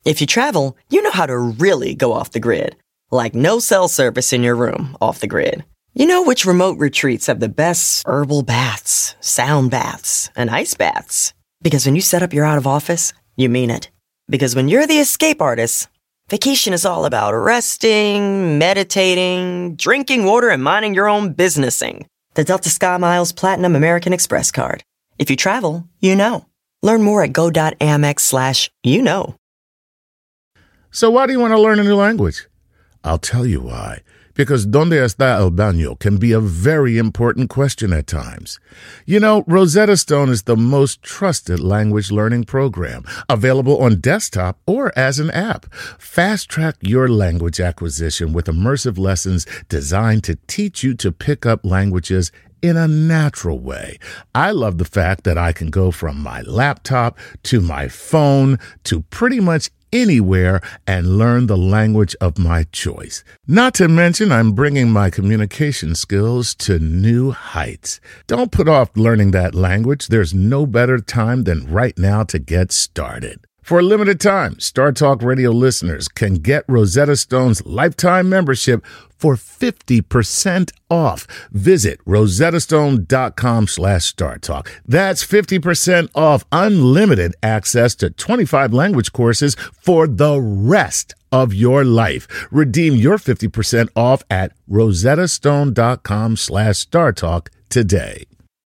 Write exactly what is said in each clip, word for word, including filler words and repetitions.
If you travel, you know how to really go off the grid. Like no cell service in your room off the grid. You know which remote retreats have the best herbal baths, sound baths, and ice baths. Because when you set up your out of office, you mean it. Because when you're the escape artist, vacation is all about resting, meditating, drinking water, and minding your own businessing. The Delta SkyMiles Platinum American Express card. If you travel, you know. Learn more at go.amex slash you know. So why do you want to learn a new language? I'll tell you why. Because ¿Dónde está el baño? Can be a very important question at times. You know, Rosetta Stone is the most trusted language learning program, available on desktop or as an app. Fast-track your language acquisition with immersive lessons designed to teach you to pick up languages in a natural way. I love the fact that I can go from my laptop to my phone to pretty much anywhere and learn the language of my choice. Not to mention, I'm bringing my communication skills to new heights. Don't put off learning that language. There's no better time than right now to get started. For a limited time, Star Talk Radio listeners can get Rosetta Stone's lifetime membership for fifty percent off. Visit rosettastone.com slash StarTalk. That's fifty percent off unlimited access to twenty-five language courses for the rest of your life. Redeem your fifty percent off at rosettastone.com slash StarTalk today.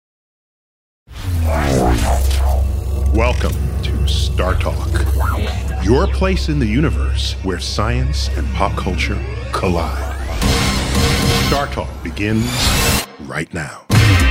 Welcome to Star Talk, your place in the universe where science and pop culture collide. Star Talk begins right now.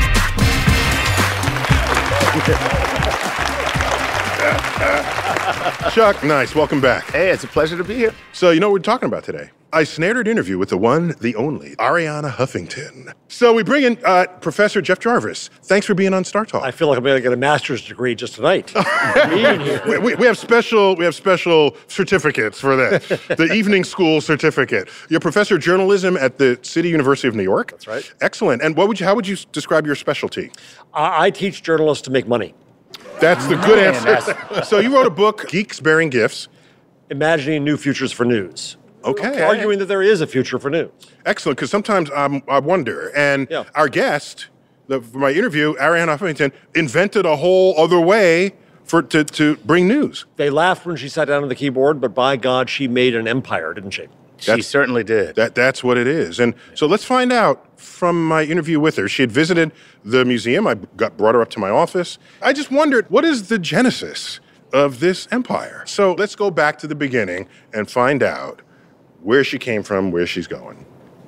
Chuck, nice. Welcome back. Hey, it's a pleasure to be here. So, you know what we're talking about today? I snared an interview with the one, the only, Arianna Huffington. So we bring in uh, Professor Jeff Jarvis. Thanks for being on Star Talk. I feel like I'm going to get a master's degree just tonight. we, we, we have special we have special certificates for that. The evening school certificate. You're a professor of journalism at the City University of New York. That's right. Excellent. And what would you, how would you describe your specialty? I, I teach journalists to make money. That's the good answer. So you wrote a book, Geeks Bearing Gifts. Imagining new futures for news. Okay. Arguing that there is a future for news. Excellent, because sometimes I'm, I wonder. And yeah. our guest, the, for my interview, Arianna Huffington, invented a whole other way for to, to bring news. They laughed when she sat down at the keyboard, but by God, she made an empire, didn't she? She that's, certainly did. That That's what it is. And so let's find out from my interview with her. She had visited the museum. I got brought her up to my office. I just wondered, what is the genesis of this empire? So let's go back to the beginning and find out where she came from, where she's going.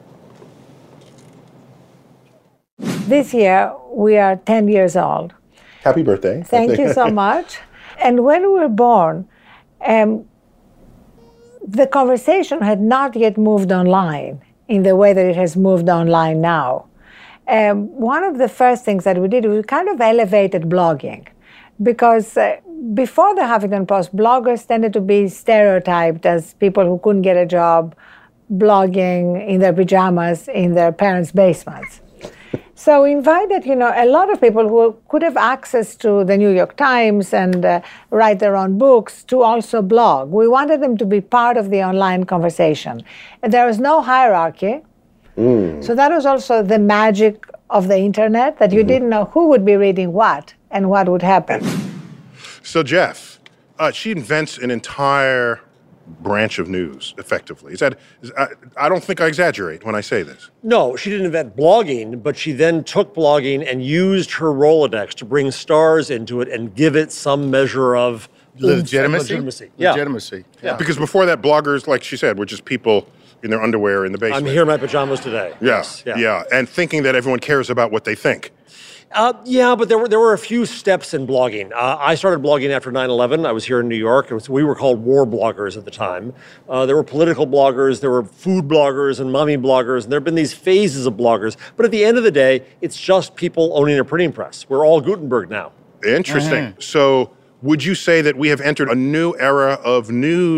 This year, we are ten years old. Happy birthday. Thank you so much. And when we were born, um, the conversation had not yet moved online in the way that it has moved online now. Um, one of the first things that we did, we kind of elevated blogging. Because uh, before the Huffington Post, bloggers tended to be stereotyped as people who couldn't get a job blogging in their pajamas in their parents' basements. So we invited, you know, a lot of people who could have access to the New York Times and uh, write their own books to also blog. We wanted them to be part of the online conversation. And there was no hierarchy. Mm. So that was also the magic of the internet, that you mm-hmm. didn't know who would be reading what and what would happen. So Jeff, uh, she invents an entire branch of news, effectively. Is that? Is, I, I don't think I exaggerate when I say this. No, she didn't invent blogging, but she then took blogging and used her Rolodex to bring stars into it and give it some measure of legitimacy. Legitimacy. Yeah. Legitimacy. Yeah. Because before that, bloggers, like she said, were just people in their underwear in the basement. I'm here in my pajamas today. Yeah, yes. yeah, yeah, and thinking that everyone cares about what they think. Uh, yeah, but there were there were a few steps in blogging. Uh, I started blogging after nine eleven. I was here in New York. It was, we were called war bloggers at the time. Uh, there were political bloggers, there were food bloggers and mommy bloggers, and there have been these phases of bloggers. But at the end of the day, it's just people owning a printing press. We're all Gutenberg now. Interesting. Mm-hmm. So would you say that we have entered a new era of news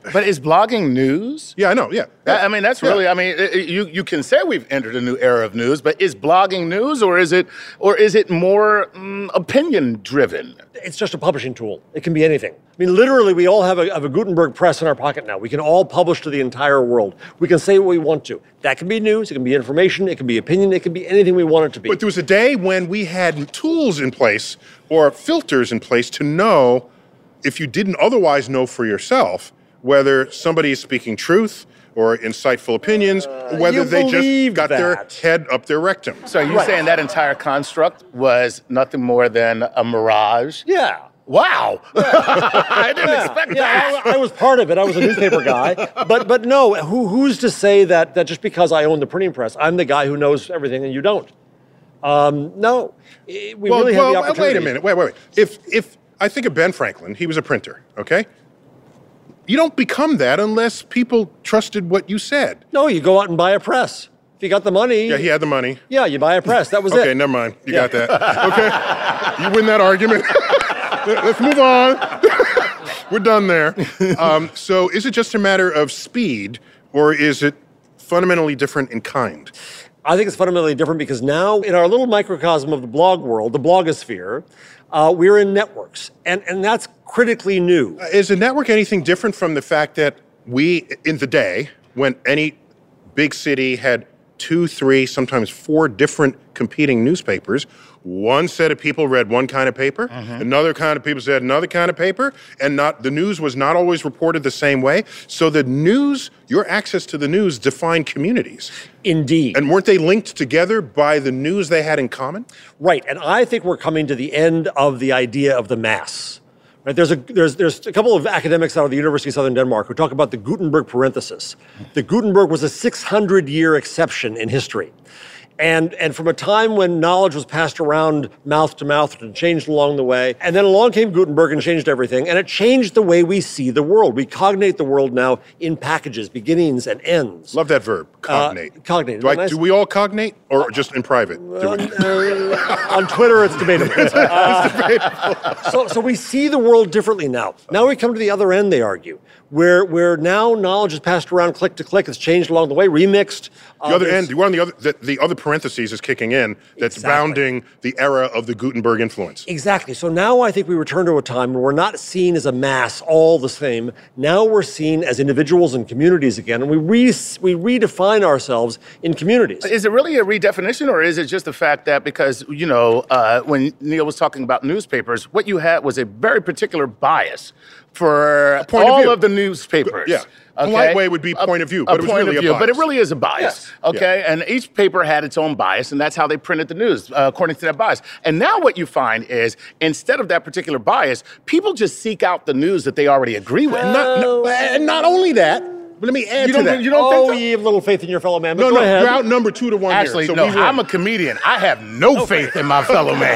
But is blogging news? Yeah, I know. Yeah. I mean, that's really. I mean, it, you you can say we've entered a new era of news, but is blogging news, or is it, or is it more um, opinion driven? It's just a publishing tool. It can be anything. I mean, literally, we all have a, have a Gutenberg press in our pocket now. We can all publish to the entire world. We can say what we want to. That can be news. It can be information. It can be opinion. It can be anything we want it to be. But there was a day when we had tools in place or filters in place to know if you didn't otherwise know for yourself whether somebody is speaking truth or insightful opinions, or whether you they just believe got their that. head up their rectum. So you're Right. saying that entire construct was nothing more than a mirage? Yeah. Wow. I didn't expect Yeah, that. I, I was part of it. I was a newspaper guy. But but no, who who's to say that that just because I own the printing press, I'm the guy who knows everything and you don't? Um, no. Eh, We well, really have well, the opportunity. wait a minute. Wait, wait, wait. If if I think of Ben Franklin, he was a printer, okay? You don't become that unless people trusted what you said. No, you go out and buy a press. If you got the money. Yeah, he had the money. Yeah, you buy a press. That was Okay, it. never mind. You Yeah. got that. Okay, you win that argument. Let's move on. We're done there. Um, so, is it just a matter of speed, or is it fundamentally different in kind? I think it's fundamentally different because now in our little microcosm of the blog world, the blogosphere, uh, we're in networks, and, and that's critically new. Is a network anything different from the fact that we, in the day, when any big city had two, three, sometimes four different competing newspapers, one set of people read one kind of paper, another kind of people read another kind of paper, and not the news was not always reported the same way. So the news, your access to the news defined communities. Indeed. And weren't they linked together by the news they had in common? Right, and I think we're coming to the end of the idea of the mass. Right, there's a there's there's a couple of academics out of the University of Southern Denmark who talk about the Gutenberg parenthesis. The Gutenberg was a six hundred year exception in history. And, and from a time when knowledge was passed around mouth to mouth and changed along the way, and then along came Gutenberg and changed everything, and it changed the way we see the world. We cognate the world now in packages, beginnings and ends. Love that verb, cognate. Uh, cognate. Do, I, Isn't that nice? do we all cognate, or just in private? Do we? Uh, on Twitter, it's debatable. Uh, so, so we see the world differently now. Now we come to the other end, they argue, where where now knowledge is passed around click to click. It's changed along the way, remixed. The Uh, other there's- end, the one on the other, the, the other parentheses is kicking in. That's Exactly. bounding the era of the Gutenberg influence. Exactly. So now I think we return to a time where we're not seen as a mass all the same. Now we're seen as individuals and communities again, and we re- we redefine ourselves in communities. Is it really a redefinition, or is it just the fact that because, you know, uh, when Neil was talking about newspapers, what you had was a very particular bias for point of all view. of the newspapers? Yeah. Polite way would be point of view, but a it was point really of a view, But it bias. really is a bias, Yes. okay? And each paper had its own bias, and that's how they printed the news, uh, according to that bias. And now what you find is, instead of that particular bias, people just seek out the news that they already agree with. And not, no, and not only that, but let me add You to don't- that. you don't oh, think so? ye have little faith in your fellow man. But no, go no, ahead. you're out number two to one Actually, here. So no, we win. I'm a comedian. I have no faith in my fellow man.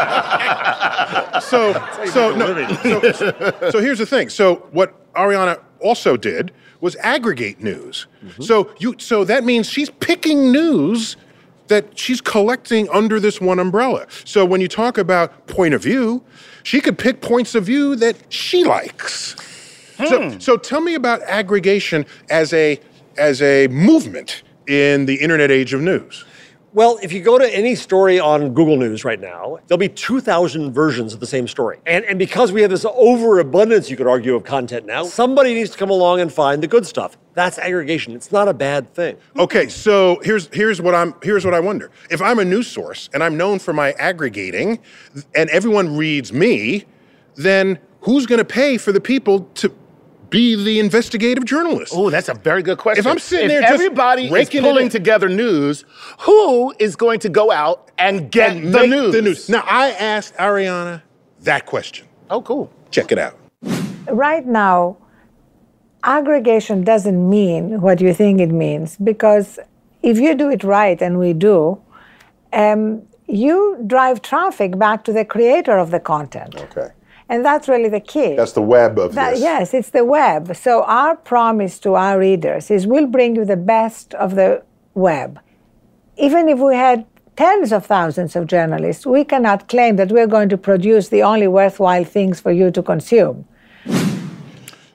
So, so, no, so, so here's the thing. So what Ariana also did was aggregate news. Mm-hmm. So you, so that means she's picking news that she's collecting under this one umbrella. So when you talk about point of view, she could pick points of view that she likes. Hmm. So, so tell me about aggregation as a as a movement in the internet age of news. Well, if you go to any story on Google News right now, there'll be two thousand versions of the same story. And, and because we have this overabundance, you could argue, of content now, somebody needs to come along and find the good stuff. That's aggregation. It's not a bad thing. Okay, so here's here's what I'm here's what I wonder. If I'm a news source and I'm known for my aggregating, and everyone reads me, then who's going to pay for the people to be the investigative journalist? Oh, that's a very good question. If I'm sitting If there just everybody is raking it pulling in- together news, who is going to go out and get And the make news? the news. Now, I asked Ariana that question. Oh, cool. Check it out. Right now, aggregation doesn't mean what you think it means, because if you do it right, and we do, um, you drive traffic back to the creator of the content. Okay. And that's really the key. That's the web of That- this. yes, it's the web. So our promise to our readers is we'll bring you the best of the web. Even if we had tens of thousands of journalists, we cannot claim that we're going to produce the only worthwhile things for you to consume.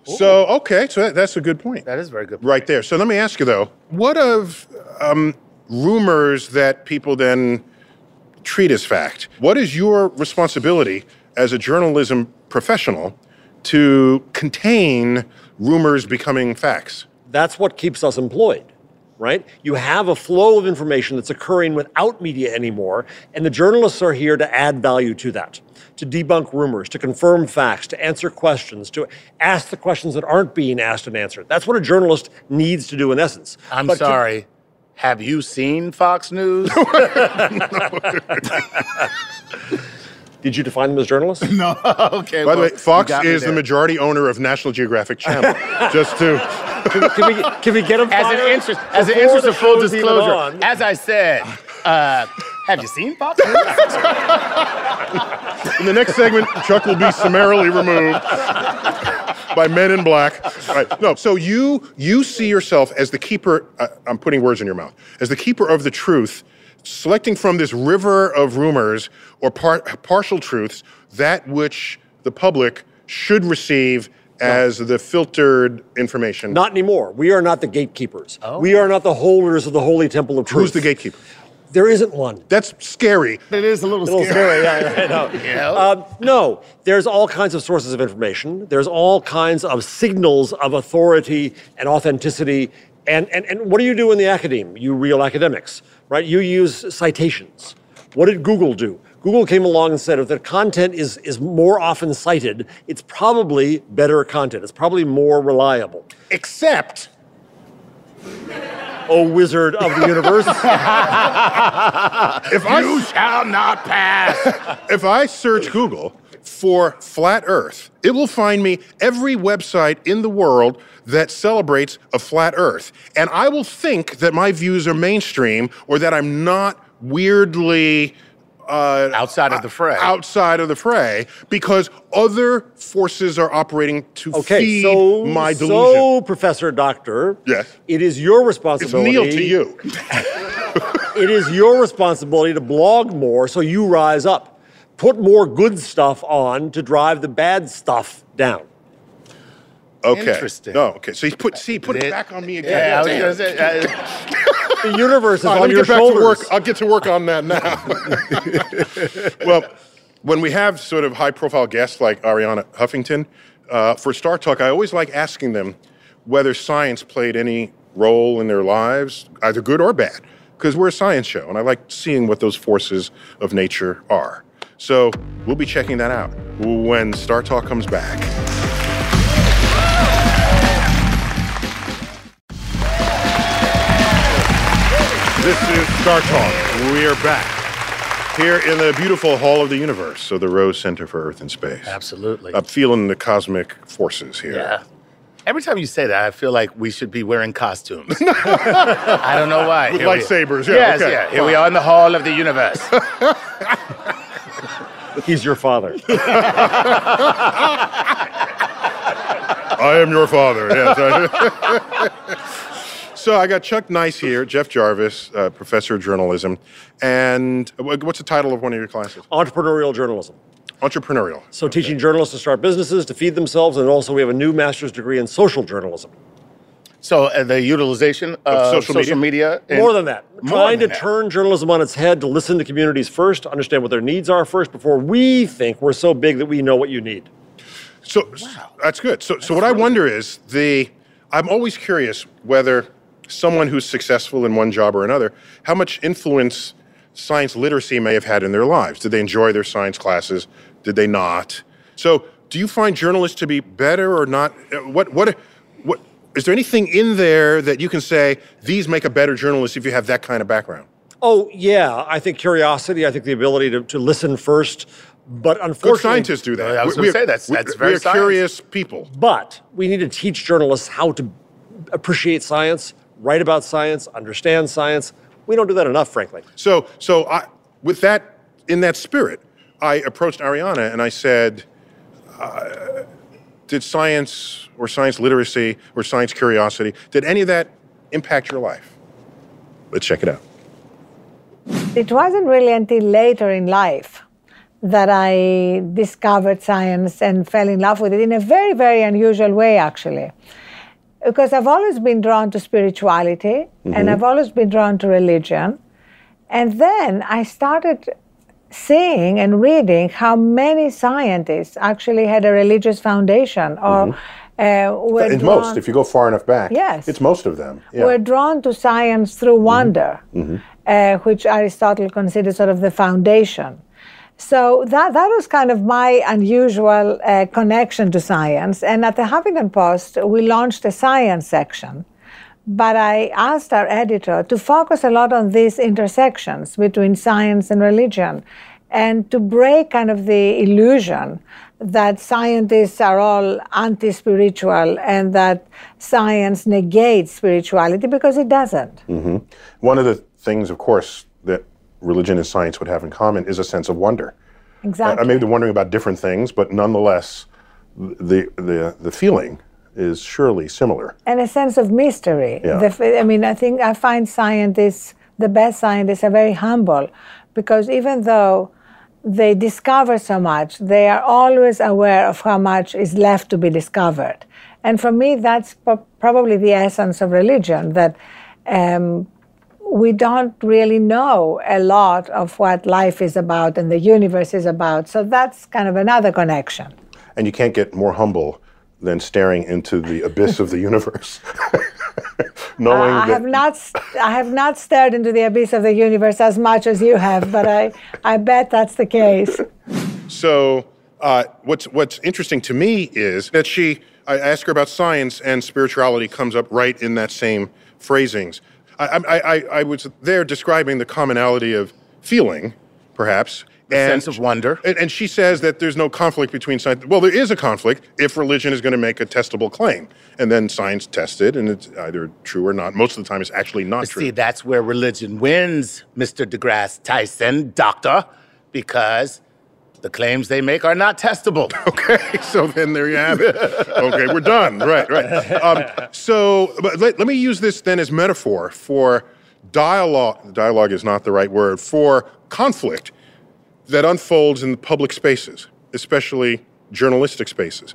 So, okay, so that, that's a good point. That is very good. Right there. So let me ask you, though, what of um, rumors that people then treat as fact? What is your responsibility as a journalism professional to contain rumors becoming facts? That's what keeps us employed, right? You have a flow of information that's occurring without media anymore, and the journalists are here to add value to that, to debunk rumors, to confirm facts, to answer questions, to ask the questions that aren't being asked and answered. That's what a journalist needs to do in essence. I'm But to- sorry. Have you seen Fox News? Did you define them as journalists? No. Okay. By the well, way, Fox you got me is the there. majority owner of National Geographic Channel. Just to... Can we, can we, can we get them As an fired interest, as an before interest the of full show's even disclosure, on? as I said, uh, have you seen Fox News? In the next segment, Chuck will be summarily removed by men in black. Right. No, so you you see yourself as the keeper, uh, I'm putting words in your mouth, as the keeper of the truth, selecting from this river of rumors or par- partial truths that which the public should receive as the filtered information. Not anymore. We are not the gatekeepers. We are not the holders of the holy temple of truth. Who's the gatekeeper? There isn't one. That's scary. It is a little A little scary, yeah, I know. Yeah. Um, no, there's all kinds of sources of information. There's all kinds of signals of authority and authenticity. And, and, and what do you do in the academe? You real academics, right? You use citations. What did Google do? Google came along and said if the content is, is more often cited, it's probably better content. It's probably more reliable. Except, Oh, wizard of the universe. if I You shall not pass. if I search Google for flat Earth, it will find me every website in the world that celebrates a flat Earth. And I will think that my views are mainstream or that I'm not weirdly uh, Outside of the fray. outside of the fray because other forces are operating to Okay, feed so, my delusion. so, Professor Doctor, Yes. it is your It's responsibility. Neil to you. It is your responsibility to blog more so you rise up. Put more good stuff on to drive the bad stuff down. Okay. Interesting. No, okay. So he put see, put it It- back on me Yeah, again. I was Damn. gonna say. Uh, The universe is All right, on let me your get back shoulders. to work. I'll get to work on that now. Well, when we have sort of high-profile guests like Arianna Huffington, uh, for Star Talk, I always like asking them whether science played any role in their lives, either good or bad, because we're a science show, and I like seeing what those forces of nature are. So we'll be checking that out when Star Talk comes back. This is Star Talk. We are back here in the beautiful Hall of the Universe, so the Rose Center for Earth and Space. absolutely. I'm feeling the cosmic forces here. Yeah. Every time you say that, I feel like we should be wearing costumes. I don't know why. With Here we- lightsabers, yeah, Yes, okay, yeah. Here we are in the Hall of the Universe. He's your father. I am your father. Yes. So I got Chuck Nice here, Jeff Jarvis, uh, professor of journalism, and wh- what's the title of one of your classes? Entrepreneurial journalism. Entrepreneurial. So teaching journalists to start businesses, to feed themselves, and also we have a new master's degree in social journalism. So uh, the utilization of, social social, media? media. and- More than that. More Trying than to that. turn journalism on its head, to listen to communities first, to understand what their needs are first, before we think we're so big that we know what you need. So that's good. So, so what I wonder is the. I'm always curious whether someone who's successful in one job or another, how much influence science literacy may have had in their lives. Did they enjoy their science classes? Did they not? So, do you find journalists to be better or not? Uh, What what what is there anything in there that you can say these make a better journalist if you have that kind of background? Oh, yeah. I think curiosity, I think the ability to, to listen first. But Good unfortunately, scientists do that. I was We- gonna we- say, that's- we- that's very We are science. curious people. But we need to teach journalists how to appreciate science, write about science, understand science. We don't do that enough, frankly. So, so I, with that, in that spirit, I approached Arianna and I said, uh, did science or science literacy or science curiosity, did any of that impact your life? Let's check it out. It wasn't really until later in life that I discovered science and fell in love with it in a very, very unusual way, actually. Because I've always been drawn to spirituality, mm-hmm. and I've always been drawn to religion. And then I started seeing and reading how many scientists actually had a religious foundation or mm-hmm. uh, were it's drawn, most, if you go far enough back, yes, it's most of them. Yeah. Were drawn to science through wonder, mm-hmm. uh, which Aristotle considered sort of the foundation. So that, that was kind of my unusual uh, connection to science. And at the Huffington Post, we launched a science section. But I asked our editor to focus a lot on these intersections between science and religion and to break kind of the illusion that scientists are all anti-spiritual and that science negates spirituality, because it doesn't. Mm-hmm. One of the things, of course, that religion and science would have in common is a sense of wonder. Exactly. I may be wondering about different things, but nonetheless, the the the feeling is surely similar. And a sense of mystery. Yeah. The, I mean, I think I find scientists, the best scientists, are very humble, because even though they discover so much, they are always aware of how much is left to be discovered. And for me, that's p- probably the essence of religion, that um, we don't really know a lot of what life is about and the universe is about. So that's kind of another connection. And you can't get more humble than staring into the abyss of the universe. Knowing uh, I that have not, I have not stared into the abyss of the universe as much as you have, but I, I bet that's the case. So, uh, what's what's interesting to me is that she, I ask her about science, and spirituality comes up right in that same phrasings. I, I, I, I was there describing the commonality of feeling, perhaps. A sense of wonder. And, and she says that there's no conflict between science. Well, there is a conflict if religion is going to make a testable claim. And then science tests it, and it's either true or not. Most of the time, it's actually not true. See, that's where religion wins, Mister deGrasse Tyson, doctor, because the claims they make are not testable. Okay, so then there you have it. Okay, we're done. Right, right. Um, so but let, let me use this then as metaphor for dialogue. Dialogue is not the right word. For conflict that unfolds in public spaces, especially journalistic spaces.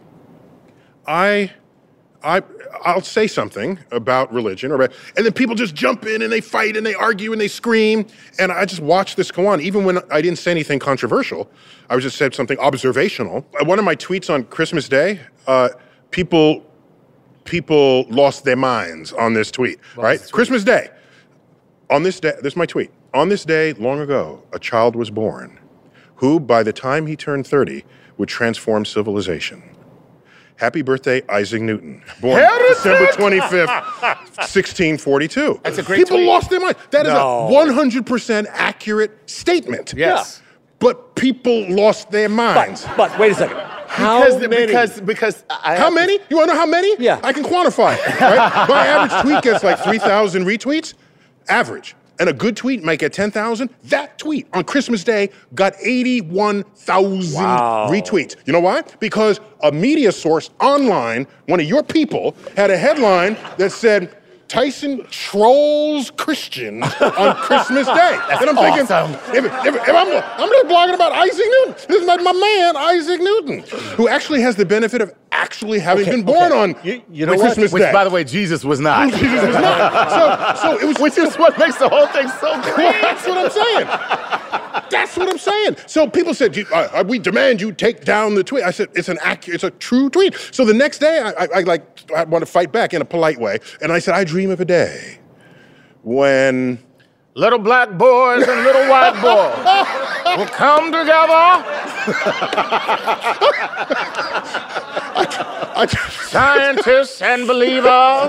I, I, I'll say something about religion, or about, and then people just jump in and they fight and they argue and they scream, and I just watch this go on. Even when I didn't say anything controversial, I was just said something observational. One of my tweets on Christmas Day, uh, people, people lost their minds on this tweet. Lost right, tweet. Christmas Day. On this day, this is my tweet. On this day, long ago, a child was born, who, by the time he turned thirty, would transform civilization. Happy birthday, Isaac Newton, born December twenty-fifth, sixteen forty-two. That's a great People tweet. lost their mind. That is No. a one hundred percent accurate statement. Yes. But people lost their minds. But, but wait a second. How Because, many? because, because I How have- many? You want to know how many? Yeah. I can quantify it. Right? My average tweet gets like three thousand retweets. Average. And a good tweet might get ten thousand. That tweet on Christmas Day got eighty-one thousand Wow. retweets. You know why? Because a media source online, one of your people, had a headline that said, Tyson trolls Christians on Christmas Day. And I'm thinking, awesome. if, if, if I'm, I'm just blogging about Isaac Newton. This is my, my man, Isaac Newton, who actually has the benefit of actually having Okay, been born okay. on You- you know on what? Christmas Which, Day. by the way, Jesus was not. Jesus was not. So, so it was. Which is what makes the whole thing so great. That's what I'm saying. That's what I'm saying. So people said, you, uh, "We demand you take down the tweet." I said, "It's an accurate, it's a true tweet." So the next day, I, I, I like, I want to fight back in a polite way, and I said, "I dream of a day when." Little black boys and little white boys will come together. I, Scientists and believers.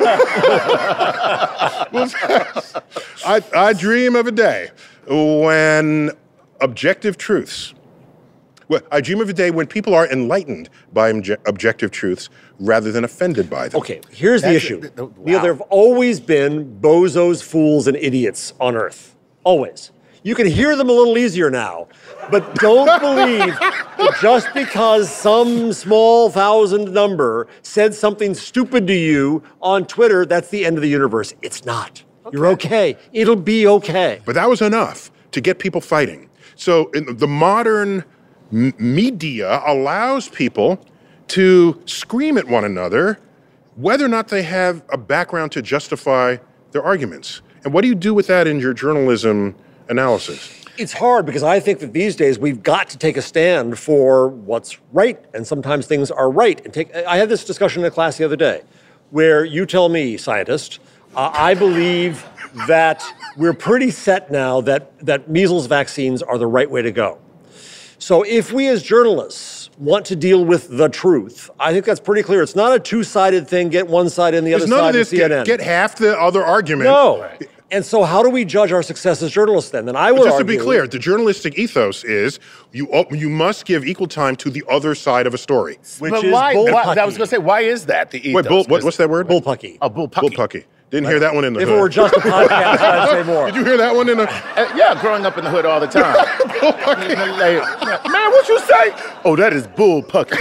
I, I dream of a day when objective truths. Well, I dream of a day when people are enlightened by obje- objective truths rather than offended by them. Okay, here's the That's- issue. th- th- Neil, wow. there have always been bozos, fools, and idiots on Earth. Always. You can hear them a little easier now, but don't believe that just because some small thousand number said something stupid to you on Twitter, that's the end of the universe. It's not. You're okay. It'll be okay. But that was enough to get people fighting. So in the modern m- media allows people to scream at one another whether or not they have a background to justify their arguments. And what do you do with that in your journalism analysis? It's hard because I think that these days we've got to take a stand for what's right, and sometimes things are right. And take, I had this discussion in a class the other day where you tell me, scientist, uh, I believe that we're pretty set now that, that measles vaccines are the right way to go. So if we as journalists want to deal with the truth, I think that's pretty clear. It's not a two-sided thing, get one side and the There's other none side of this in C N N. Get, get half the other argument. No. And so how do we judge our success as journalists then? Then I would But just argue, to be clear, the journalistic ethos is you you must give equal time to the other side of a story. which But is why, bullpucky. why- I was going to say, why is that the ethos? Wait, bull, what, what's that word? Bullpucky. Oh, bullpucky. Bullpucky. Didn't hear that one in the If hood. it were just a podcast, I'd say more. Did you hear that one in the... Uh, yeah, growing up in the hood all the time. Like, man, what you say? Oh, that is bullpucky.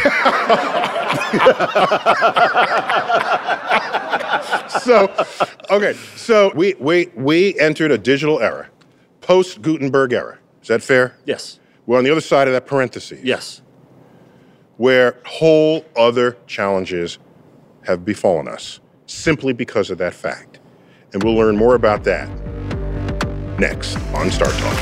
So, okay, so we, we, we entered a digital era, post-Gutenberg era. Is that fair? Yes. We're on the other side of that parenthesis. Yes. Where whole other challenges have befallen us simply because of that fact. And we'll learn more about that next on Star Talk.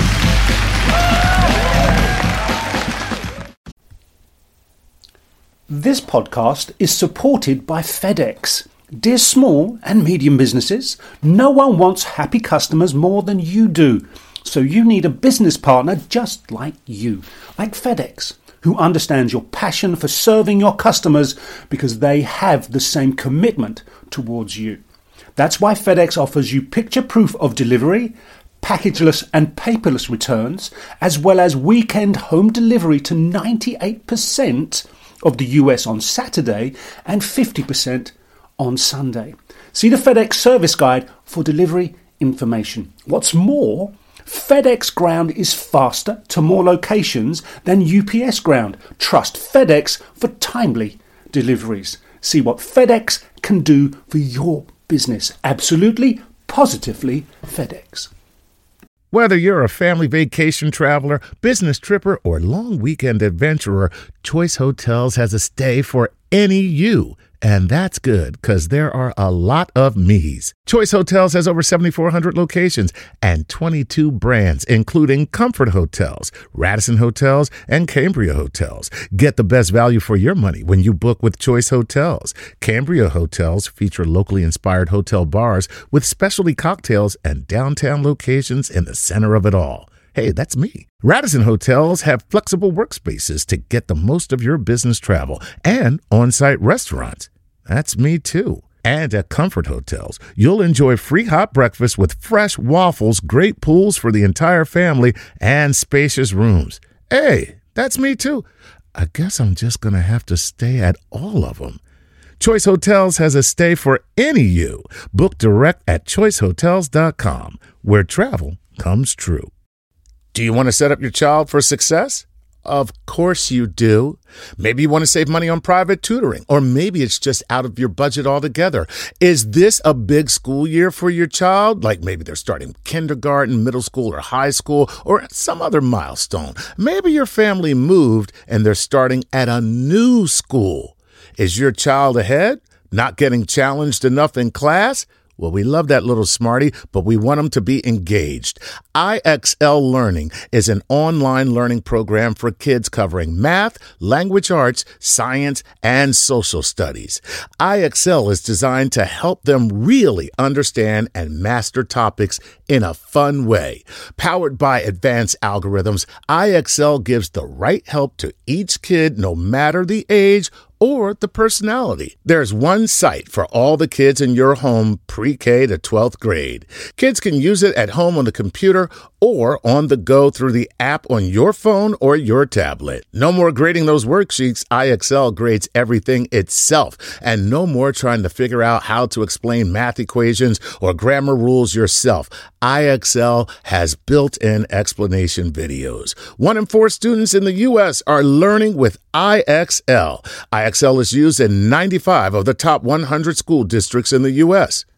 This podcast is supported by FedEx. Dear small and medium businesses, no one wants happy customers more than you do. So you need a business partner just like you, like FedEx, who understands your passion for serving your customers because they have the same commitment towards you. That's why FedEx offers you picture proof of delivery, packageless and paperless returns, as well as weekend home delivery to ninety-eight percent of the U S on Saturday and fifty percent on Sunday. See the FedEx service guide for delivery information. What's more, FedEx Ground is faster to more locations than U P S Ground. Trust FedEx for timely deliveries. See what FedEx can do for your business. Absolutely, positively FedEx. Whether you're a family vacation traveler, business tripper, or long weekend adventurer, Choice Hotels has a stay for any you. And that's good, because there are a lot of me's. Choice Hotels has over seventy-four hundred locations and twenty-two brands, including Comfort Hotels, Radisson Hotels, and Cambria Hotels. Get the best value for your money when you book with Choice Hotels. Cambria Hotels feature locally inspired hotel bars with specialty cocktails and downtown locations in the center of it all. Hey, that's me. Radisson Hotels have flexible workspaces to get the most of your business travel and on-site restaurants. That's me too. And at Comfort Hotels, you'll enjoy free hot breakfast with fresh waffles, great pools for the entire family, and spacious rooms. Hey, that's me too. I guess I'm just going to have to stay at all of them. Choice Hotels has a stay for any you. Book direct at choice hotels dot com, where travel comes true. Do you want to set up your child for success? Of course you do. Maybe you want to save money on private tutoring, or maybe it's just out of your budget altogether. Is this a big school year for your child? Like maybe they're starting kindergarten, middle school, or high school, or some other milestone. Maybe your family moved and they're starting at a new school. Is your child ahead? Not getting challenged enough in class? Well, we love that little smarty, but we want them to be engaged. I X L Learning is an online learning program for kids covering math, language arts, science, and social studies. I X L is designed to help them really understand and master topics in a fun way. Powered by advanced algorithms, I X L gives the right help to each kid, no matter the age or the personality. There's one site for all the kids in your home, pre-K to twelfth grade. Kids can use it at home on the computer or on the go through the app on your phone or your tablet. No more grading those worksheets. I X L grades everything itself. And no more trying to figure out how to explain math equations or grammar rules yourself. I X L has built-in explanation videos. One in four students in the U S are learning with I X L. I X L is used in ninety-five of the top one hundred school districts in the U S.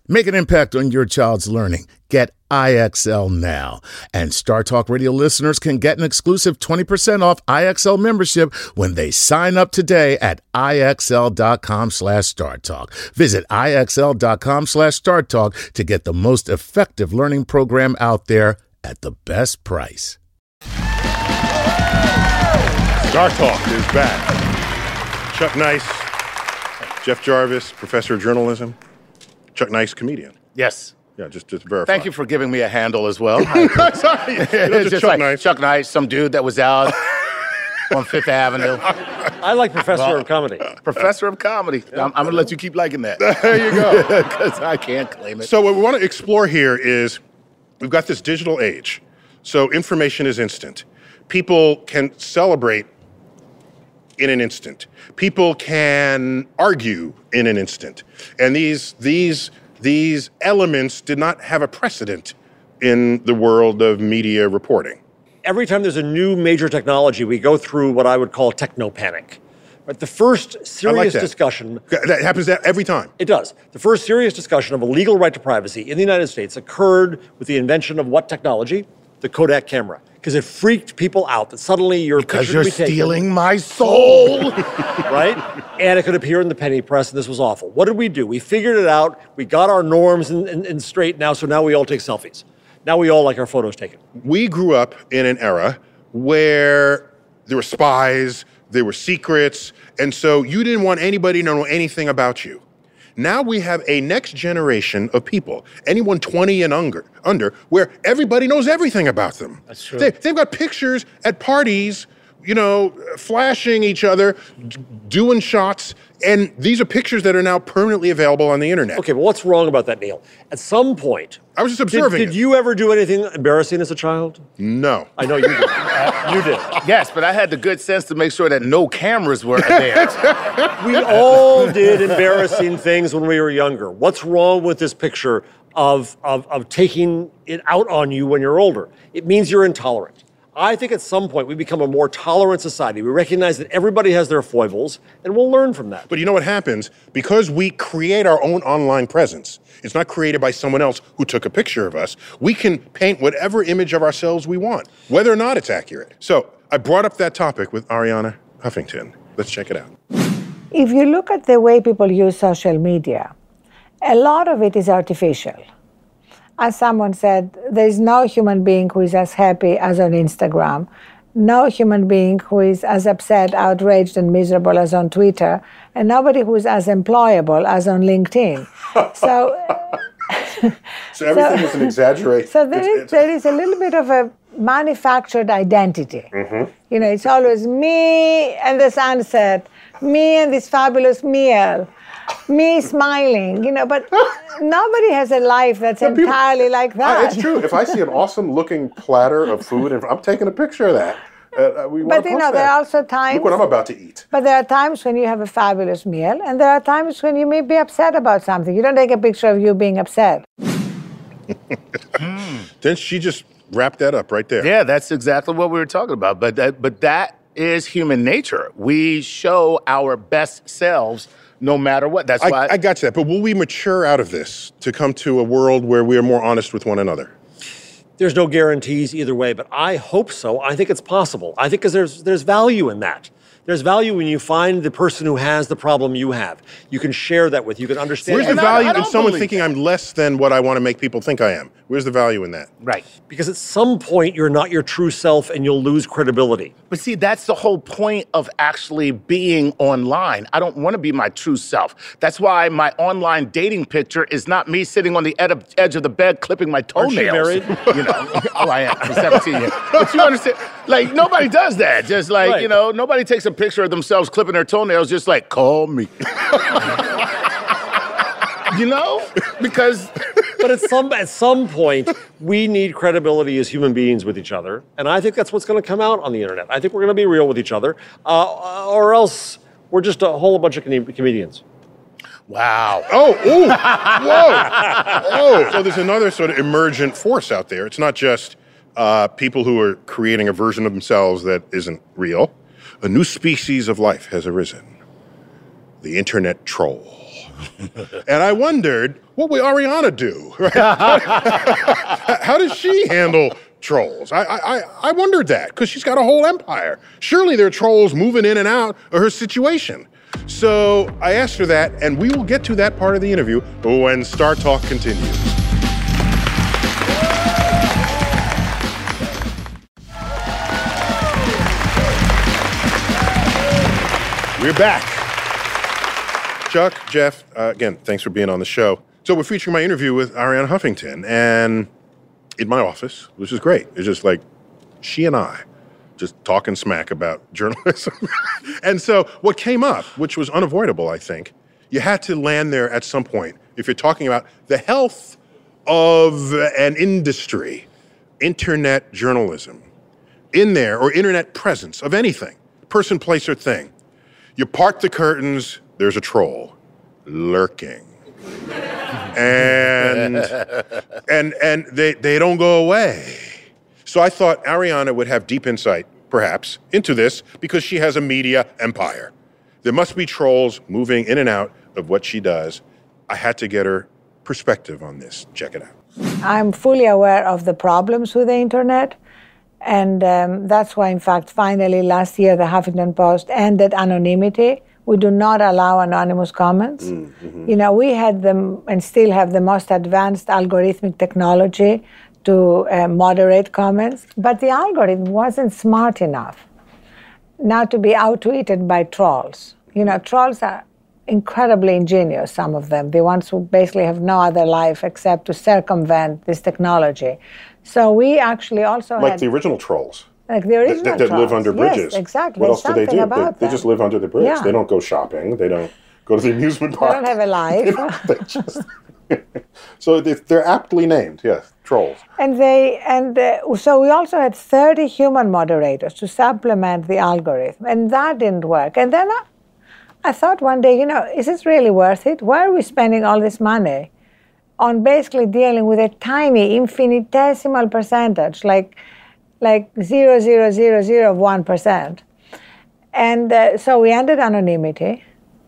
Make an impact on your child's learning. Get I X L now. And Star Talk Radio listeners can get an exclusive twenty percent off I X L membership when they sign up today at IXL.com slash StarTalk. Visit IXL.com slash StarTalk to get the most effective learning program out there at the best price. Star Talk is back. Chuck Nice, Jeff Jarvis, professor of journalism. Chuck Nice, comedian. Yes. Yeah, just just verify. Thank you for giving me a handle as well. Sorry, you know, just, Just Chuck like Nice. Chuck Nice, some dude that was out on Fifth Avenue. I like Professor Well, of Comedy. Professor of comedy. I'm, I'm going to let you keep liking that. There you go. Because I can't claim it. So what we want to explore here is we've got this digital age. So information is instant. People can celebrate in an instant. People can argue in an instant. And these these these elements did not have a precedent in the world of media reporting. Every time there's a new major technology, we go through what I would call techno panic. But the first serious that. discussion, That happens every time. it does. The first serious discussion of a legal right to privacy in the United States occurred with the invention of what technology? The Kodak camera. Because it freaked people out that suddenly your Because picture you're could be taken, stealing my soul. right? And it could appear in the penny press, and this was awful. What did we do? We figured it out. We got our norms in, in, in straight now, so now we all take selfies. Now we all like our photos taken. We grew up in an era where there were spies, there were secrets, and so you didn't want anybody to know anything about you. Now we have a next generation of people, anyone twenty and under, under where everybody knows everything about them. That's true. They, they've got pictures at parties, you know, flashing each other, d- doing shots, and these are pictures that are now permanently available on the internet. Okay, but what's wrong about that, Neil? At some point, I was just did, observing did it. you ever do anything embarrassing as a child? No. I know you did. You did. Yes, but I had the good sense to make sure that no cameras were there. We all did embarrassing things when we were younger. What's wrong with this picture of, of, of taking it out on you when you're older? It means you're intolerant. I think at some point we become a more tolerant society. We recognize that everybody has their foibles, and we'll learn from that. But you know what happens? Because we create our own online presence, it's not created by someone else who took a picture of us. We can paint whatever image of ourselves we want, whether or not it's accurate. So I brought up that topic with Arianna Huffington. Let's check it out. If you look at the way people use social media, a lot of it is artificial. As someone said, there is no human being who is as happy as on Instagram, no human being who is as upset, outraged, and miserable as on Twitter, and nobody who is as employable as on LinkedIn. So, So everything is an exaggeration. so there is, there is a little bit of a manufactured identity. Mm-hmm. You know, it's always me and the sunset, me and this fabulous meal, me smiling, you know, but nobody has a life that's But people- entirely like Uh, that. it's true. If I see an awesome looking platter of food, and I'm taking a picture of that. Uh, we But wanna you know, post there that. are also times. Look what I'm about to eat. But there are times when you have a fabulous meal, and there are times when you may be upset about something. You don't take a picture of you being upset. Then she just wrapped that up right there. Yeah, that's exactly what we were talking about. But that, but that is human nature. We show our best selves no matter what. That's I, why I got you that. But will we mature out of this to come to a world where we are more honest with one another? There's no guarantees either way, but I hope so. I think it's possible. I think because there's there's value in that. There's value when you find the person who has the problem you have. You can share that with. You can understand. Where's the And I- value I in don't someone believe thinking I'm less than what I want to make people think I am? Where's the value in that? right. Because at some point you're not your true self and you'll lose credibility. But see, that's the whole point of actually being online. I don't want to be my true self. That's why my online dating picture is not me sitting on the ed- edge of the bed clipping my Aren't you toenails. married? You know, oh, I am for seventeen years. But you understand, like nobody does that. Just like Right. you know, nobody takes a picture of themselves clipping their toenails. Just like call me. You know, because. But at some at some point, we need credibility as human beings with each other, and I think that's what's going to come out on the internet. I think we're going to be real with each other, uh, or else we're just a whole bunch of com- comedians. Wow. Oh, ooh, whoa, whoa. So there's another sort of emergent force out there. It's not just uh, people who are creating a version of themselves that isn't real. A new species of life has arisen. the internet troll. And I wondered, what would Ariana do? Right? how, how does she handle trolls? I, I, I wondered that, because she's got a whole empire. Surely there are trolls moving in and out of her situation. So I asked her that, and we will get to that part of the interview when Star Talk continues. We're back. Chuck, Jeff, uh, again, thanks for being on the show. So we're featuring my interview with Ariana Huffington, and in my office, which is great. It's just like she and I just talking smack about journalism. And so what came up, which was unavoidable, I think, you had to land there at some point if you're talking about the health of an industry, internet journalism, in there, or internet presence of anything, person, place, or thing. You part the curtains, there's a troll lurking. and and and they, they don't go away. So I thought Ariana would have deep insight, perhaps, into this because she has a media empire. There must be trolls moving in and out of what she does. I had to get her perspective on this. Check it out. I'm fully aware of the problems with the internet. And um, that's why, in fact, finally last year, the Huffington Post ended anonymity. We do not allow anonymous comments. Mm-hmm. You know, we had them and still have the most advanced algorithmic technology to uh, moderate comments, but the algorithm wasn't smart enough not to be out-tweeted by trolls. You know, trolls are incredibly ingenious, some of them, the ones who basically have no other life except to circumvent this technology. So we actually also like had... the original trolls. Like the original that, that trolls. live under bridges. Yes, exactly. What else do they do? They, they just live under the bridge. Yeah. They don't go shopping. They don't go to the amusement park. They don't have a life. they don't, they just, so they, they're aptly named, yes, trolls. And they and uh, so we also had thirty human moderators to supplement the algorithm, and that didn't work. And then I, I thought one day, you know, is this really worth it? Why are we spending all this money on basically dealing with a tiny, infinitesimal percentage, like like zero zero zero zero one percent? And uh, so we ended anonymity,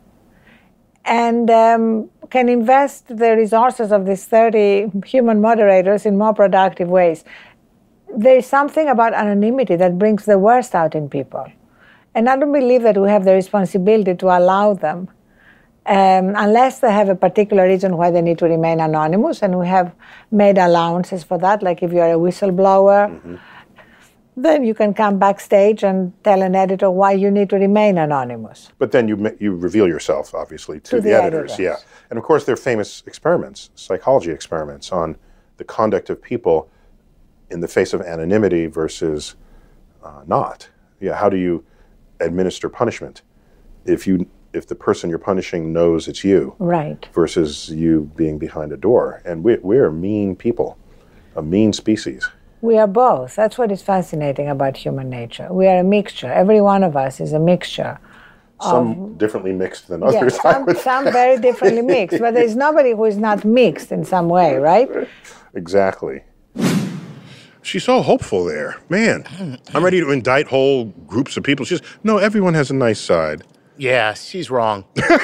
and um, can invest the resources of these thirty human moderators in more productive ways. There is something about anonymity that brings the worst out in people. And I don't believe that we have the responsibility to allow them, um, unless they have a particular reason why they need to remain anonymous, and we have made allowances for that, like if you're a whistleblower, mm-hmm. then you can come backstage and tell an editor why you need to remain anonymous. But then you you reveal yourself, obviously, to, to the, the editors. editors. Yeah. And of course, there are famous experiments, psychology experiments, on the conduct of people in the face of anonymity versus uh, not. Yeah. How do you administer punishment if you if the person you're punishing knows it's you? Right. Versus you being behind a door. And we, we're mean people, a mean species. We are both. That's what is fascinating about human nature. We are a mixture. Every one of us is a mixture. Some of, differently mixed than others. Yeah, some, some very differently mixed. But there's nobody who is not mixed in some way, right? Exactly. She's so hopeful there. Man, I'm ready to indict whole groups of people. She's, no, everyone has a nice side. Yeah, she's wrong.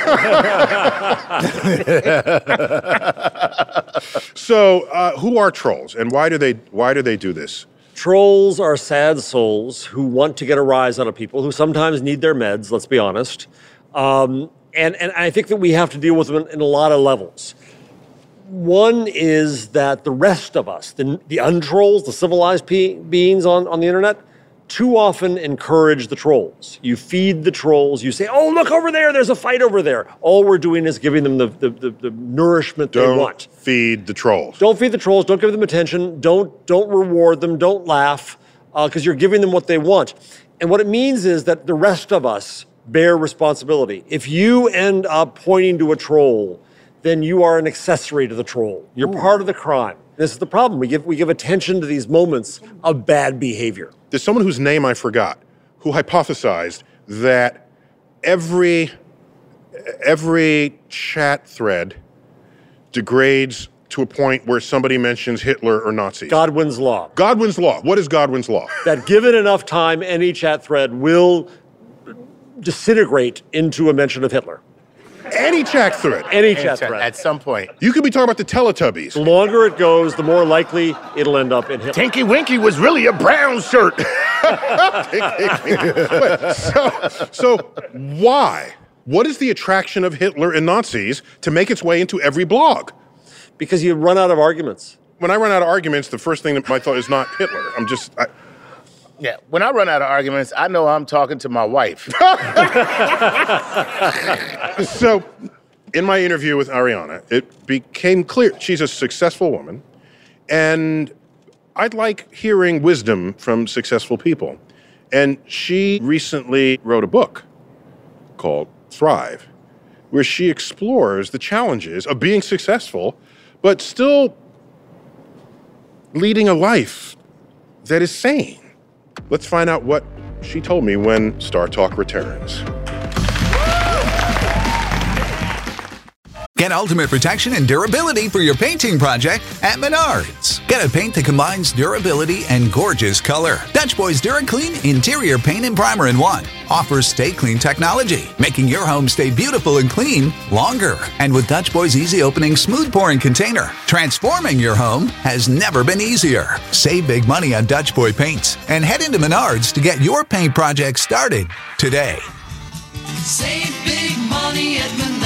So, uh, who are trolls, and why do they why do they do this? Trolls are sad souls who want to get a rise out of people, who sometimes need their meds, let's be honest. Um, and, and I think that we have to deal with them in, in a lot of levels. One is that the rest of us, the, the untrolls, the civilized pe- beings on, on the internet, too often encourage the trolls. You feed the trolls. You say, oh, look over there. There's a fight over there. All we're doing is giving them the, the, the, the nourishment Don't they want. feed the trolls. Don't feed the trolls. Don't give them attention. Don't, don't reward them. Don't laugh, because uh, you're giving them what they want. And what it means is that the rest of us bear responsibility. If you end up pointing to a troll, then you are an accessory to the troll. You're Ooh. part of the crime. This is the problem. We give we give attention to these moments of bad behavior. There's someone whose name I forgot who hypothesized that every every chat thread degrades to a point where somebody mentions Hitler or Nazis. Godwin's law. Godwin's law. What is Godwin's law? That given enough time, any chat thread will disintegrate into a mention of Hitler. Any chat thread. Any And chat so- thread. At some point. You could be talking about the Teletubbies. The longer it goes, the more likely it'll end up in Hitler. Tinky Winky was really a brown shirt. so, so why? What is the attraction of Hitler and Nazis to make its way into every blog? Because you run out of arguments. When I run out of arguments, the first thing that my thought is not Hitler. I'm just... I, Yeah, when I run out of arguments, I know I'm talking to my wife. So, in my interview with Ariana, it became clear she's a successful woman, and I'd like hearing wisdom from successful people. And she recently wrote a book called Thrive, where she explores the challenges of being successful, but still leading a life that is sane. Let's find out what she told me when Star Talk returns. Get ultimate protection and durability for your painting project at Menards. Get a paint that combines durability and gorgeous color. Dutch Boys DuraClean Interior Paint and Primer in one offers Stay Clean technology, making your home stay beautiful and clean longer. And with Dutch Boys Easy Opening Smooth Pouring Container, transforming your home has never been easier. Save big money on Dutch Boy paints and head into Menards to get your paint project started today. Save big money at Menards.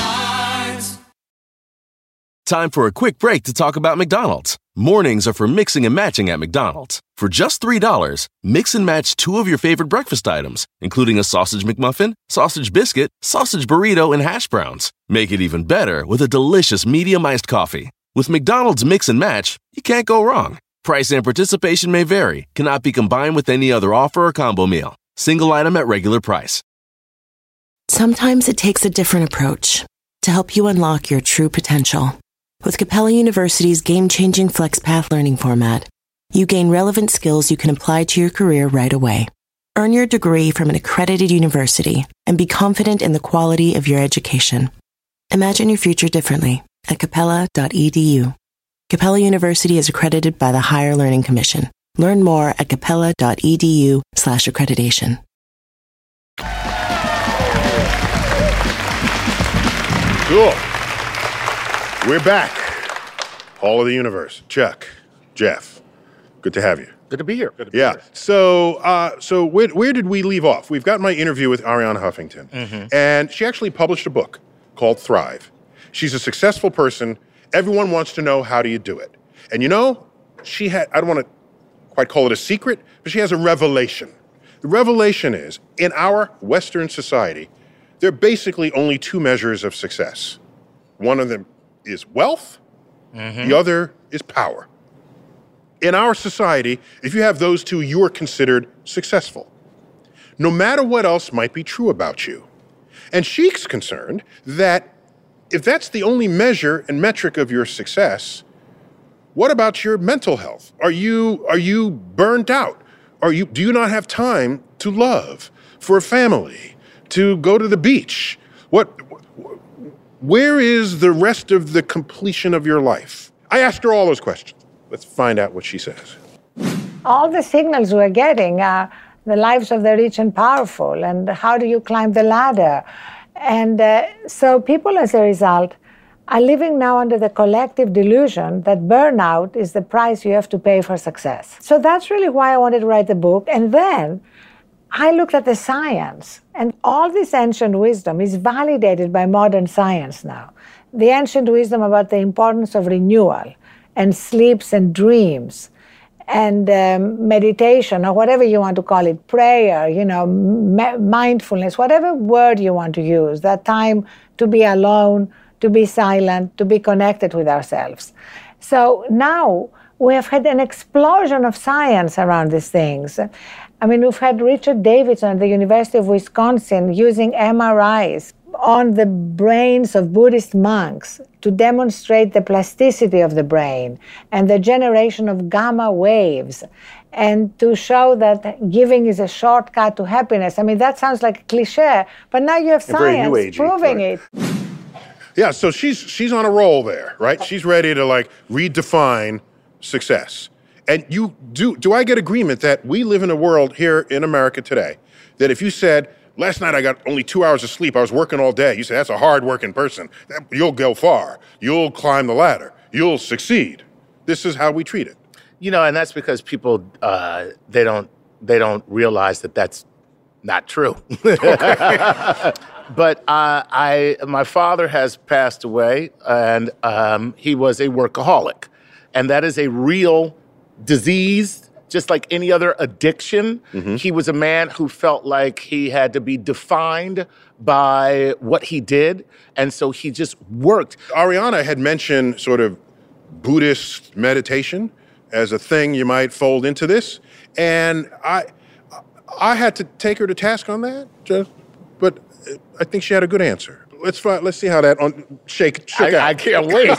Time for a quick break to talk about McDonald's. Mornings are for mixing and matching at McDonald's. For just three dollars, mix and match two of your favorite breakfast items, including a sausage McMuffin, sausage biscuit, sausage burrito, and hash browns. Make it even better with a delicious medium iced coffee. With McDonald's Mix and Match, you can't go wrong. Price and participation may vary, cannot be combined with any other offer or combo meal. Single item at regular price. Sometimes it takes a different approach to help you unlock your true potential. With Capella University's game-changing FlexPath learning format, you gain relevant skills you can apply to your career right away. Earn your degree from an accredited university and be confident in the quality of your education. Imagine your future differently at capella dot e d u. Capella University is accredited by the Higher Learning Commission. Learn more at capella dot e d u slash accreditation. Cool. We're back. Hall of the Universe. Chuck, Jeff, good to have you. Good to be here. Good to be Yeah. here. So, uh, so where, where did we leave off? We've got my interview with Ariana Huffington, Mhm. and she actually published a book called Thrive. She's a successful person. Everyone wants to know, how do you do it? And you know, she had, I don't want to quite call it a secret, but she has a revelation. The revelation is, in our Western society, there are basically only two measures of success. One of them is wealth, the other is power. In our society, if you have those two, you are considered successful, no matter what else might be true about you. And she's concerned that if that's the only measure and metric of your success, what about your mental health? Are you, are you burnt out? Are you, do you not have time to love, for a family, to go to the beach? What, where is the rest of the completion of your life? I asked her all those questions. Let's find out what she says. All the signals we're getting are the lives of the rich and powerful, and how do you climb the ladder? And uh, so people, as a result, are living now under the collective delusion that burnout is the price you have to pay for success. So that's really why I wanted to write the book. And then I looked at the science, and all this ancient wisdom is validated by modern science now. The ancient wisdom about the importance of renewal and sleeps and dreams and um, meditation, or whatever you want to call it, prayer, you know, m- mindfulness, whatever word you want to use, that time to be alone, to be silent, to be connected with ourselves. So now we have had an explosion of science around these things. I mean, we've had Richard Davidson at the University of Wisconsin using M R Is on the brains of Buddhist monks to demonstrate the plasticity of the brain and the generation of gamma waves, and to show that giving is a shortcut to happiness. I mean, that sounds like a cliche, but now you have And very new science agey, proving right. it. Yeah, so she's she's on a roll there, right? She's ready to like redefine success. And you do do I get agreement that we live in a world here in America today that if you said, last night I got only two hours of sleep. I was working all day. You say, that's a hard-working person. That, you'll go far. You'll climb the ladder. You'll succeed. This is how we treat it. You know, and that's because people, uh, they don't they don't realize that that's not true. But uh, I, my father has passed away, and um, he was a workaholic. And that is a real disease, just like any other addiction. Mm-hmm. He was a man who felt like he had to be defined by what he did, and so he just worked. Ariana had mentioned sort of Buddhist meditation as a thing you might fold into this, and I I had to take her to task on that, just, but I think she had a good answer. Let's find, let's see how that on, shake shook I, out. I can't wait.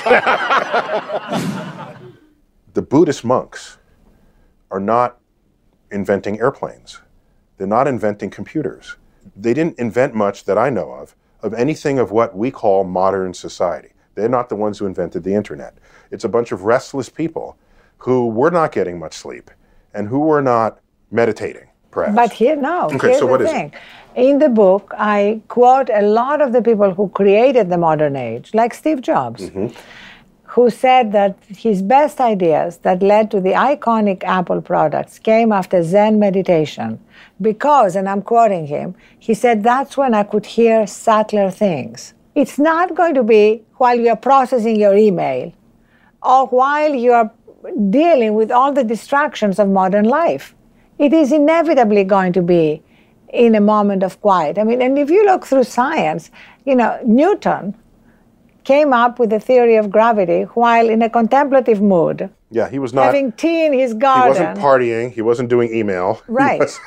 The Buddhist monks are not inventing airplanes. They're not inventing computers. They didn't invent much that I know of, of anything of what we call modern society. They're not the ones who invented the internet. It's a bunch of restless people who were not getting much sleep and who were not meditating, perhaps. But here, no, okay, here's so the what is thing. it? In the book, I quote a lot of the people who created the modern age, like Steve Jobs, mm-hmm. who said that his best ideas that led to the iconic Apple products came after Zen meditation because, and I'm quoting him, he said, that's when I could hear subtler things. It's not going to be while you're processing your email or while you're dealing with all the distractions of modern life. It is inevitably going to be in a moment of quiet. I mean, and if you look through science, you know, Newton came up with the theory of gravity while in a contemplative mood. Yeah, he was not having tea in his garden. He wasn't partying. He wasn't doing email. Right. Was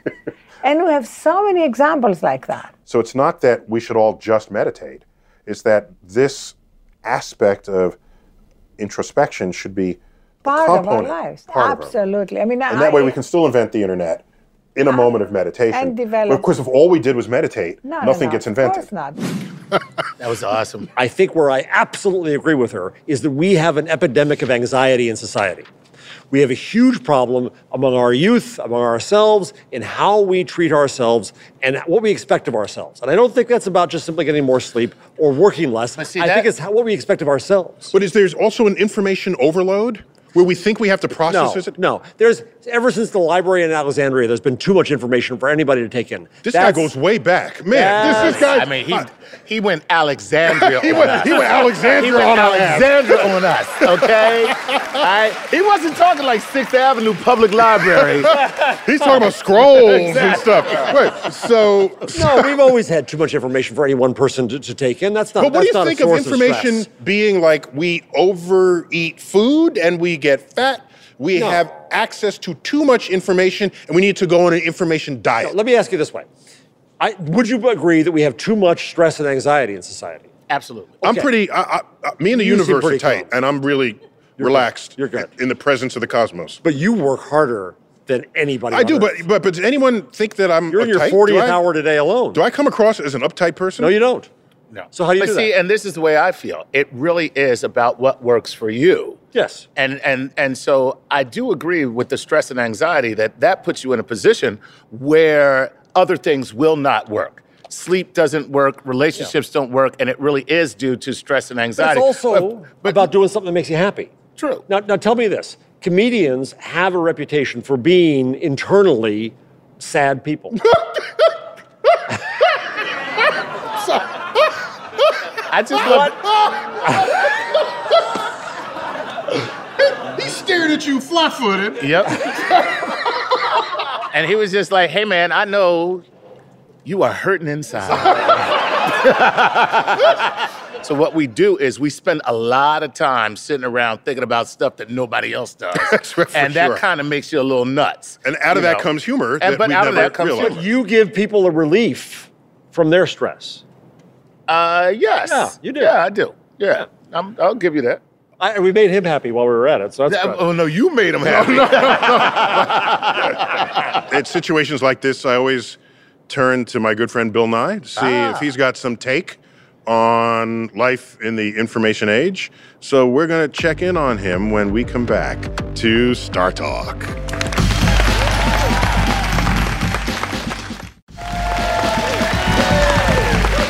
and we have so many examples like that. So it's not that we should all just meditate. It's that this aspect of introspection should be part a of our component, lives. part Absolutely. Of our, I mean, and I, that way we can still invent the internet in a I, moment of meditation. And develop. But of course, if all we did was meditate, no, nothing no, no, gets invented. Of course not. That was awesome. I think where I absolutely agree with her is that we have an epidemic of anxiety in society. We have a huge problem among our youth, among ourselves, in how we treat ourselves and what we expect of ourselves. And I don't think that's about just simply getting more sleep or working less. See, I that, think it's how, what we expect of ourselves. But is there also an information overload? Where we think we have to process no, it? No, there's ever since the library in Alexandria, there's been too much information for anybody to take in. This That's, guy goes way back, man. This is guy. I mean, he he went Alexandria. he on went us. he went Alexandria he went on Alexandria on us. Okay, I, he wasn't talking like Sixth Avenue Public Library. He's talking about scrolls exactly. and stuff. Wait, so no, we've always had too much information for any one person to, to take in. That's not. But what that's do you not think a of source information of being like we overeat food and we get fat? We no. have access to too much information, and we need to go on an information diet. No, let me ask you this way. I, would you agree that we have too much stress and anxiety in society? Absolutely. I'm Okay. pretty, I, I, me and the You seem universe are pretty tight, calm. and I'm really You're relaxed good. You're good. in the presence of the cosmos. But you work harder than anybody I on do, but, Earth. but but does anyone think that I'm You're in your uptight? fortieth Do I- hour today alone. Do I come across as an uptight person? No, you don't. No. So how do you but do see, that? and this is the way I feel. It really is about what works for you. Yes. And and and so I do agree with the stress and anxiety that that puts you in a position where other things will not work. Sleep doesn't work, relationships yeah. don't work, and it really is due to stress and anxiety. But it's also but, but, about doing something that makes you happy. True. Now, now tell me this. Comedians have a reputation for being internally sad people. I just love He stared at you flat-footed. Yep. And he was just like, hey, man, I know you are hurting inside. So what we do is we spend a lot of time sitting around thinking about stuff that nobody else does. For and that sure. kind of makes you a little nuts. And out of you that know? comes humor. And, that but we out of never that comes realized. humor. You give people a relief from their stress. Uh, yes. Yeah, you do. Yeah, I do. Yeah, I'm, I'll give you that. I, we made him happy while we were at it, so that's That- good. oh, no, you made him happy. At situations like this, I always turn to my good friend Bill Nye to see Ah. if he's got some take on life in the information age. So we're going to check in on him when we come back to Star Talk.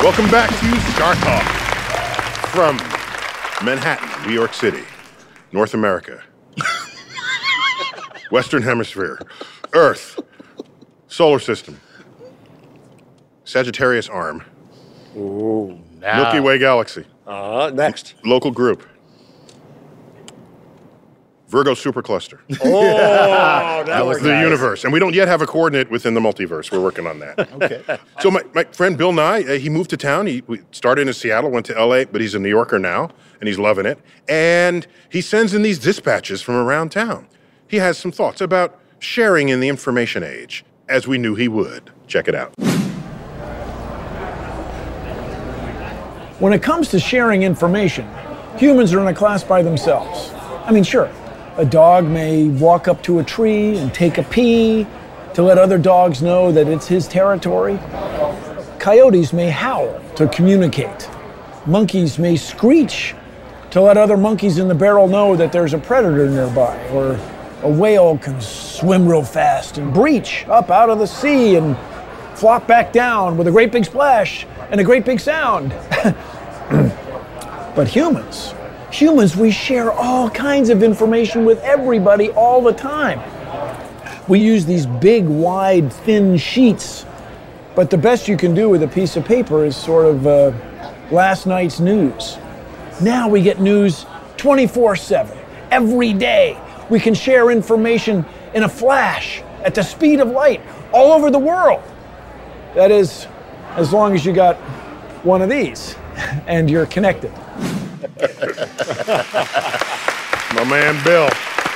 Welcome back to Star Talk from Manhattan, New York City, North America, Western Hemisphere, Earth, Solar System, Sagittarius Arm, Ooh, now. Milky Way Galaxy, Uh, next. local group, Virgo Supercluster. Oh, that That was was the nice. universe. And we don't yet have a coordinate within the multiverse. We're working on that. Okay. So my, my friend Bill Nye, uh, he moved to town. He we started in Seattle, went to L A, but he's a New Yorker now, and he's loving it. And he sends in these dispatches from around town. He has some thoughts about sharing in the information age, as we knew he would. Check it out. When it comes to sharing information, humans are in a class by themselves. I mean, sure, a dog may walk up to a tree and take a pee to let other dogs know that it's his territory. Coyotes may howl to communicate. Monkeys may screech to let other monkeys in the barrel know that there's a predator nearby. Or a whale can swim real fast and breach up out of the sea and flop back down with a great big splash and a great big sound. But humans, humans, we share all kinds of information with everybody all the time. We use these big, wide, thin sheets, but the best you can do with a piece of paper is sort of uh, last night's news. Now we get news twenty-four seven, every day. We can share information in a flash, at the speed of light, all over the world. That is, as long as you got one of these and you're connected. My man Bill.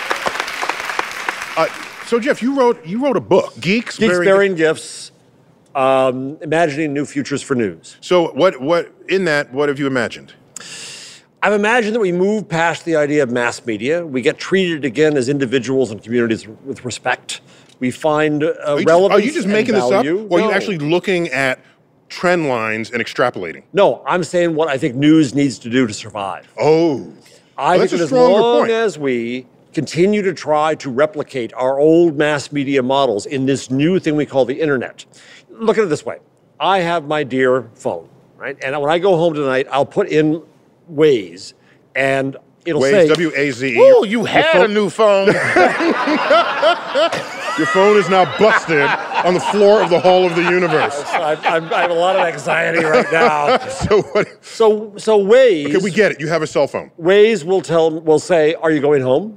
Uh, so Jeff, you wrote you wrote a book, Geeks, Geeks Bearing Bearing Gifts, um, Imagining New Futures for News. So what what in that, what have you imagined? I've imagined that we move past the idea of mass media. We get treated again as individuals and communities with respect. We find uh, Are you relevance. just, are you just and making this up? value. Or are No. you actually looking at trend lines and extrapolating? No, I'm saying what I think news needs to do to survive. Oh. I Well, think that's a that as stronger long point. as we continue to try to replicate our old mass media models in this new thing we call the internet. Look at it this way. I have my dear phone, right? And when I go home tonight, I'll put in Waze, and it'll Waze, say... W A Z E. Ooh, you had phone- a new phone. Your phone is now busted on the floor of the Hall of the Universe. I, I, I have a lot of anxiety right now. So what? So, so Waze... Okay, we get it. You have a cell phone. Waze will tell, will say, are you going home?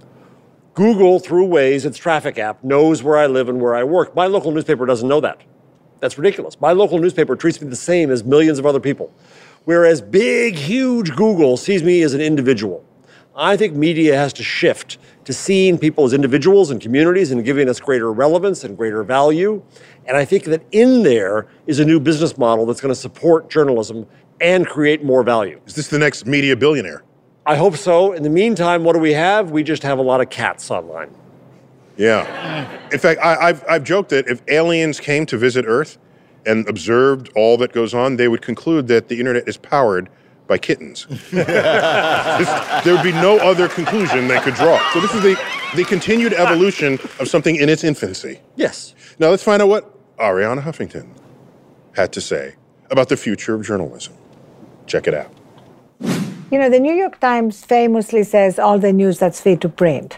Google, through Waze, its traffic app, knows where I live and where I work. My local newspaper doesn't know that. That's ridiculous. My local newspaper treats me the same as millions of other people. Whereas big, huge Google sees me as an individual. I think media has to shift to seeing people as individuals and communities and giving us greater relevance and greater value. And I think that in there is a new business model that's going to support journalism and create more value. Is this the next media billionaire? I hope so. In the meantime, what do we have? We just have a lot of cats online. Yeah. In fact, I, I've, I've joked that if aliens came to visit Earth and observed all that goes on, they would conclude that the internet is powered by kittens. This- there would be no other conclusion they could draw. So this is the, the continued evolution of something in its infancy. Yes. Now let's find out what Arianna Huffington had to say about the future of journalism. Check it out. You know, the New York Times famously says all the news that's fit to print.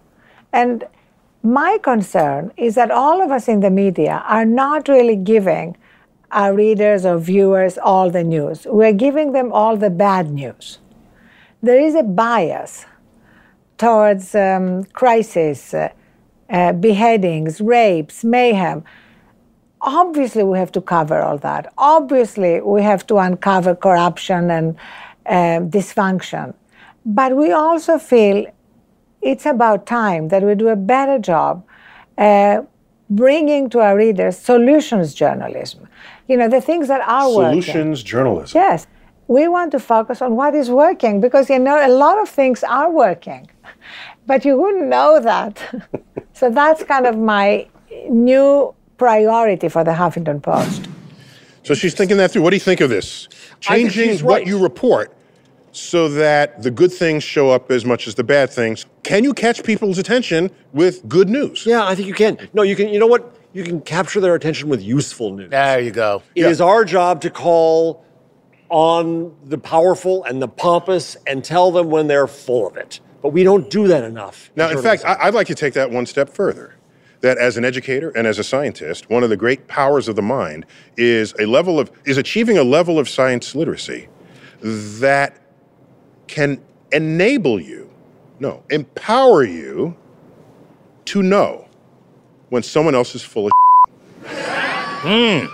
And my concern is that all of us in the media are not really giving our readers or viewers all the news. We're giving them all the bad news. There is a bias towards um, crisis, uh, uh, beheadings, rapes, mayhem. Obviously, we have to cover all that. Obviously, we have to uncover corruption and uh, dysfunction. But we also feel it's about time that we do a better job uh, bringing to our readers solutions journalism. You know, the things that are working. Solutions journalism. Yes. We want to focus on what is working because, you know, a lot of things are working, but you wouldn't know that. So that's kind of my new priority for the Huffington Post. So she's thinking that through. What do you think of this? I think Changing she's what right. you report so that the good things show up as much as the bad things. Can you catch people's attention with good news? Yeah, I think you can. No, you can. You know what? you can capture their attention with useful news. There you go. It Yeah. is our job to call on the powerful and the pompous and tell them when they're full of it. But we don't do that enough. Now, in fact, I, I'd like to take that one step further. That as an educator and as a scientist, one of the great powers of the mind is a level of is achieving a level of science literacy that can enable you, no, empower you to know when someone else is full of Mm.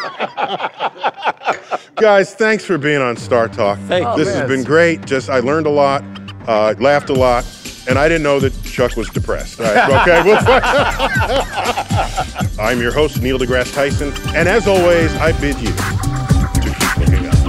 Guys, thanks for being on Star Talk. Thank you. This Oh, has man. been great. Just I learned a lot, uh, laughed a lot, and I didn't know that Chuck was depressed. All right, okay, we'll I'm your host, Neil deGrasse Tyson, and as always, I bid you to keep looking up.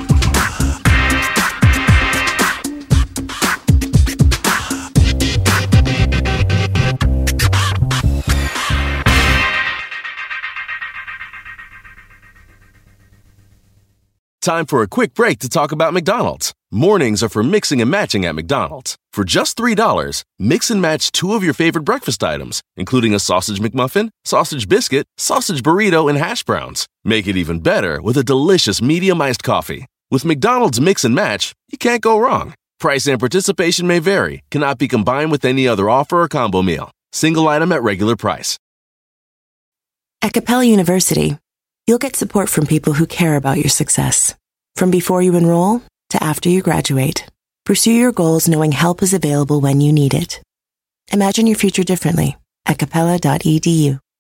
Time for a quick break to talk about McDonald's. Mornings are for mixing and matching at McDonald's. For just three dollars, mix and match two of your favorite breakfast items, including a sausage McMuffin, sausage biscuit, sausage burrito, and hash browns. Make it even better with a delicious medium iced coffee. With McDonald's Mix and Match, you can't go wrong. Price and participation may vary, cannot be combined with any other offer or combo meal. Single item at regular price. At Capella University, you'll get support from people who care about your success. From before you enroll to after you graduate, pursue your goals knowing help is available when you need it. Imagine your future differently at capella dot e d u.